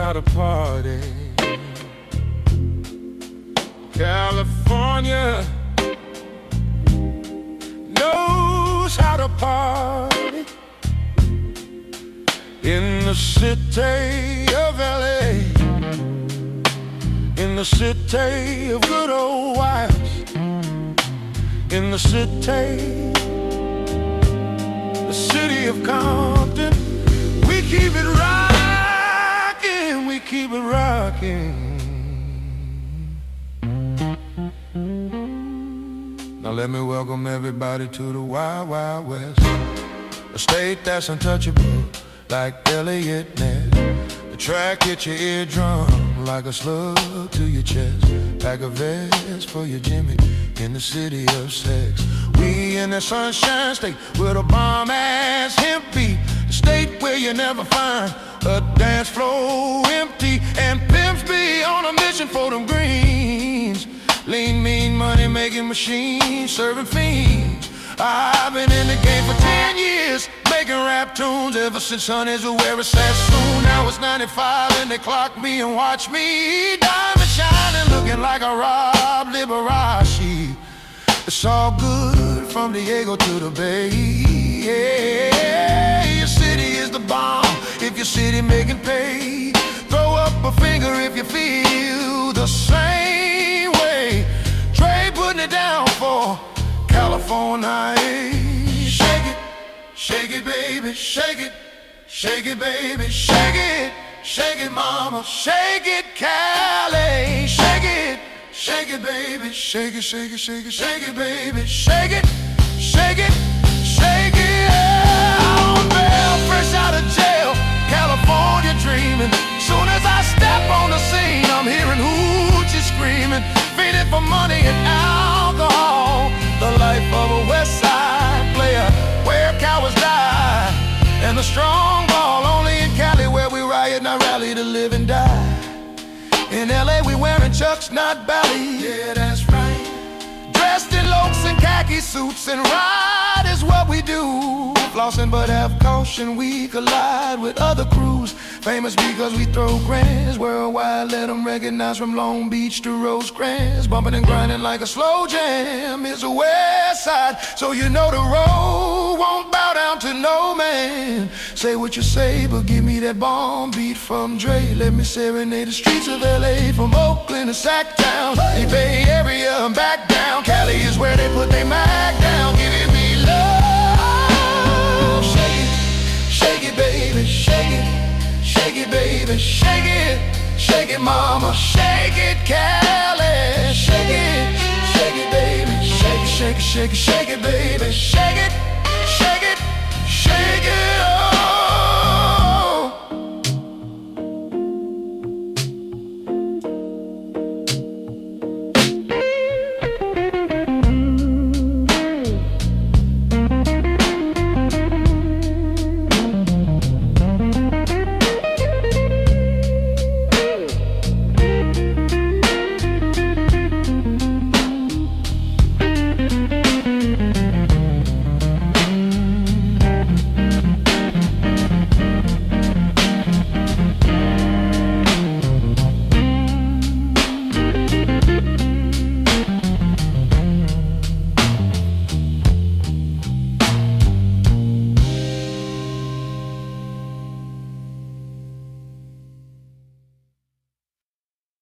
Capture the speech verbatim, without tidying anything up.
how to party. California knows how to party. In the city of L A, in the city of good old wives, in the city, the city of Compton, we keep it rockin', we keep it rockin'. Now let me welcome everybody to the Wild Wild West, a state that's untouchable like Elliot Ness. The track hits your eardrum like a slug to your chest. Pack a vest for your Jimmy in the city of sex. We in the Sunshine State with a bomb-ass hemp beat, the state where you never find a dance floor empty, and pimps be on a mission for them greens. Lean, mean, money-making machines serving fiends. I've been in the game for ten years, making rap tunes ever since Honey's will wear a Sassoon. Now it's ninety-five and they clock me and watch me, diamond shining, looking like a Rob Liberace. It's all good from Diego to the Bay. Yeah, your city is the bomb if your city making pay. Throw up a finger if you feel the same way. Trey putting it down for California. Shake it, shake it, baby, shake it, shake it, baby, shake it, shake it, mama, shake it, Cali, shake it, shake it, baby, shake it, shake it, shake it, shake it, baby, shake it, shake it, shake it. Yeah, on bail, fresh out of jail, California dreaming. Soon as I step on the scene, I'm hearing hoochies screaming, feeding for money and alcohol. The life of a West Side player, where cowards die, and the strong ball. Only in Cali where we riot, not rally to live and die. In L A we wearing Chucks, not Bally. Yeah, that's right. Dressed in lokes and khaki suits, and ride is what we do. Flossing but have caution, we collide with other crews. Famous because we throw grands worldwide, let them recognize from Long Beach to Rosecrans. Bumping and grinding like a slow jam is a West Side, so you know the road won't bow down to no man. Say what you say, but give me that bomb beat from Dre. Let me serenade the streets of L A, from Oakland to Sacktown, the Bay Area and back down. Cali is where they put their mag down, giving me love. Shake it, shake it, baby, shake it. Shake it, baby, shake it, shake it, mama, shake it, Cali, shake it, shake it, baby, shake it, shake it, shake it, shake it, baby, shake it.